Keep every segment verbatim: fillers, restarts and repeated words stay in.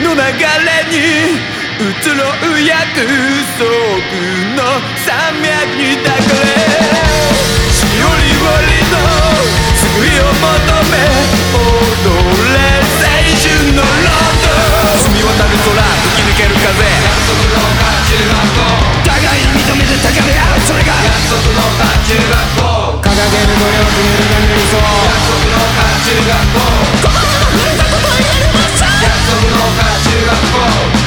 の流れに移ろう約束の山脈に抱かれ、しおりおりの救いを求め踊れ青春のロード。澄み渡る空、吹き抜ける風、約束の中学校、互いに認めて高め合う、それが約束の中学校。掲げる努力にるが理想、約束の中学校。心の触れたことになりました、約束の中学校。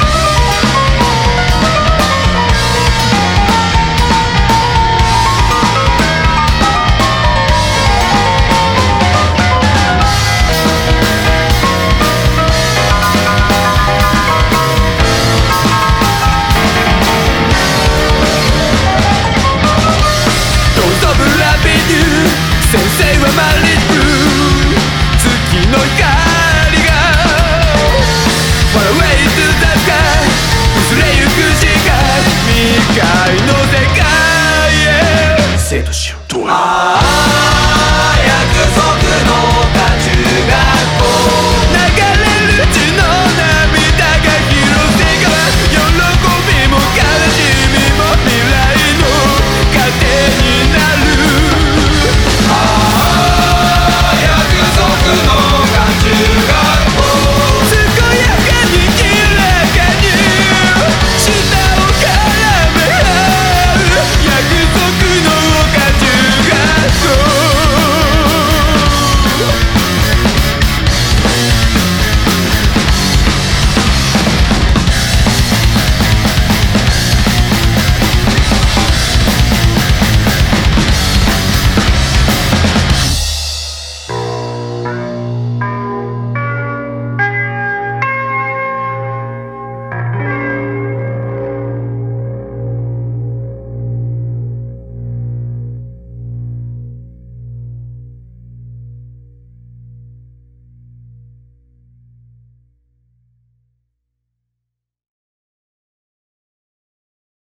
先生はマリブ、月の光が Far away to the sky、 薄れゆく時間、未開の世界へ生と死を